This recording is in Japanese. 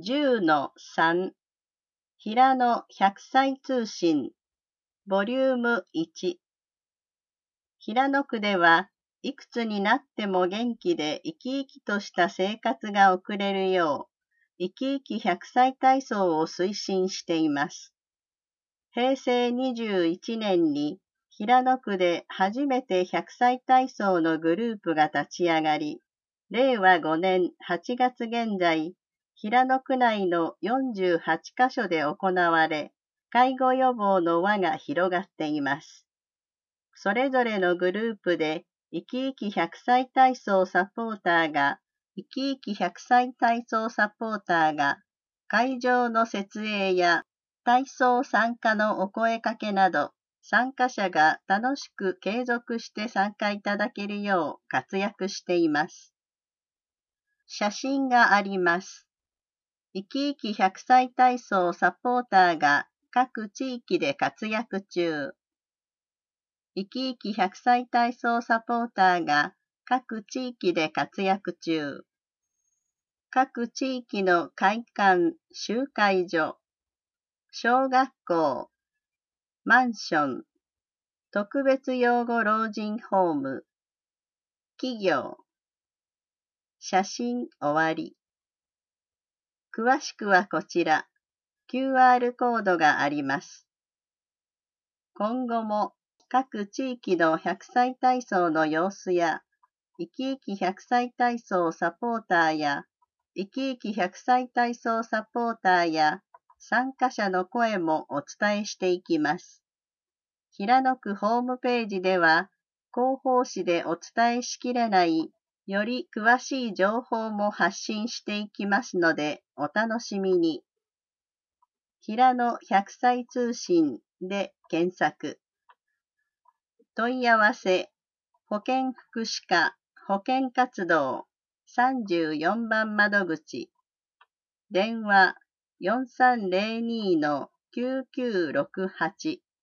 10-3平野100歳通信ボリューム1平野区ではいくつになっても元気で生き生きとした生活が送れるよう生き生き100歳体操を推進しています。平成21年に平野区で初めて100歳体操のグループが立ち上がり、令和5年8月現在、平野区内の48カ所で行われ、介護予防の輪が広がっています。それぞれのグループで、生き生き100歳体操サポーターが、会場の設営や体操参加のお声かけなど、参加者が楽しく継続して参加いただけるよう活躍しています。写真があります。生き生き100歳体操サポーターが各地域で活躍中。生き生き100歳体操サポーターが各地域で活躍中。各地域の会館、集会所、小学校、マンション、特別養護老人ホーム、企業。写真終わり。詳しくはこちら、QR コードがあります。今後も各地域の100歳体操の様子や、生き生き100歳体操サポーターや、生き生き100歳体操サポーターや、参加者の声もお伝えしていきます。平野区ホームページでは、広報誌でお伝えしきれない、より詳しい情報も発信していきますので、お楽しみに。平野100歳通信で検索。問い合わせ、保健福祉課保健活動34番窓口。電話 4302-9968